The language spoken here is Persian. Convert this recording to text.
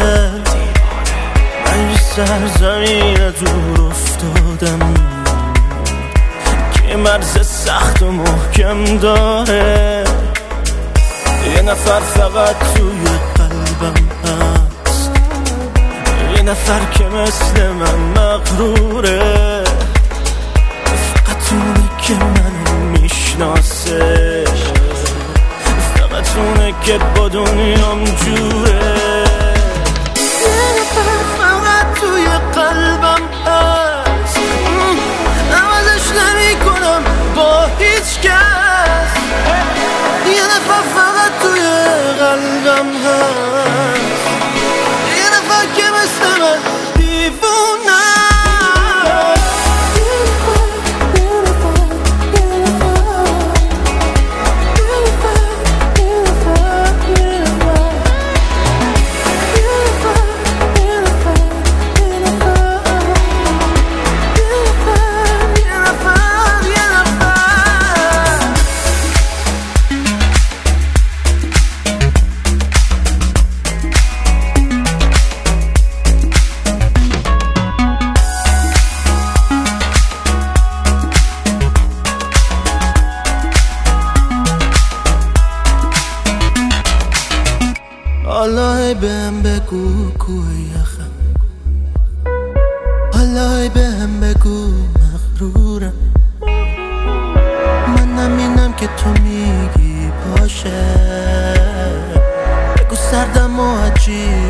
من یه سرزمین دور افتادم که مرز سخت و محکم داره. یه نفر فقط توی قلبم هست، یه نفر که مثل من مغروره، فقط اونه که منو میشناسه، فقط اونه که با دنیام جوره. یه نفر فقط توی قلبم هست، عوضش نمی کنم با هیچ کس. یه نفر فقط توی قلبم هست، یه نفر که مثل من دیوونه. حالا بهم بگو کوه یخم، حالا بهم بگو مغرورم. من نمینم که تو میگی باشه، بگو سردم و عجیب